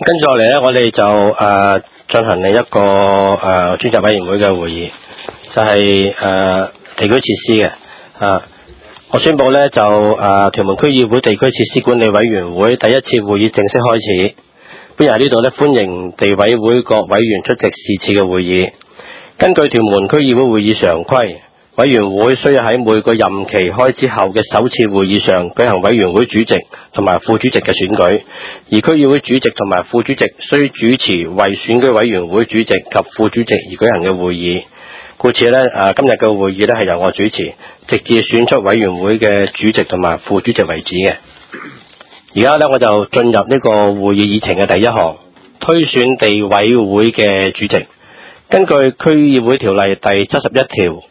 跟住落嚟咧，我哋就進行另一個專責委員會嘅會議，就係地區設施嘅我宣布咧就屯門區議會地區設施管理委員會第一次會議正式開始。本人喺呢度咧歡迎地委會各委員出席是次嘅會議。根據屯門區議會會議常規，委員會需要喺每個任期開始後嘅首次會議上舉行委員會主席同埋副主席嘅選舉，而區議會主席同埋副主席需主持為選舉委員會主席及副主席而舉行嘅會議。故此咧，今日嘅會議咧係由我主持，直至選出委員會嘅主席同埋副主席為止嘅。而家咧我就進入呢個會議議程嘅第一項，推選地委會嘅主席。根據區議會條例第71條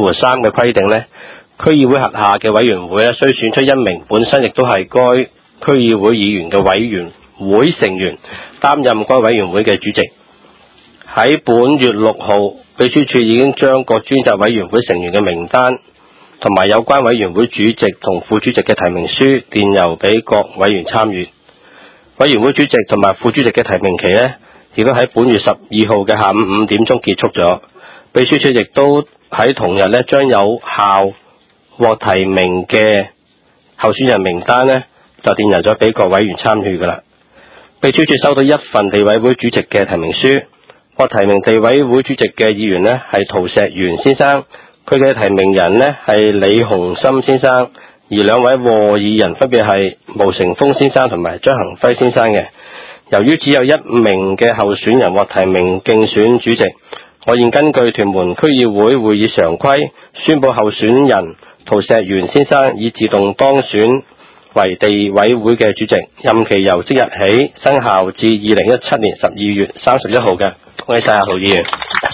3嘅規定咧，區議會轄下嘅委員會咧需選出一名本身亦都係該區議會議員嘅委員會成員擔任該委員會嘅主席。喺本月6號，秘書處已經將各專責委員會成員嘅名單同埋有關委員會主席同副主席嘅提名書電郵俾各委員參與。委員會主席同埋副主席嘅提名期咧，亦都喺本月12號嘅下午5點鐘結束咗。秘書處亦都喺同日咧將有效獲提名嘅候選人名單咧就電郵咗俾各委員參與噶啦。秘書處收到一份地委會主席嘅提名書，獲提名地委會主席嘅議員咧係陶石元先生，佢嘅提名人咧係李洪森先生，而兩位和議人分別係毛成峰先生同埋張恒輝先生嘅。由於只有一名嘅候選人獲提名競選主席，我現根據屯門區議會會議常規宣布候選人陶石元先生以自動當選為地委會嘅主席，任期由即日起生效至2017年12月31號嘅。恭喜晒陶議員。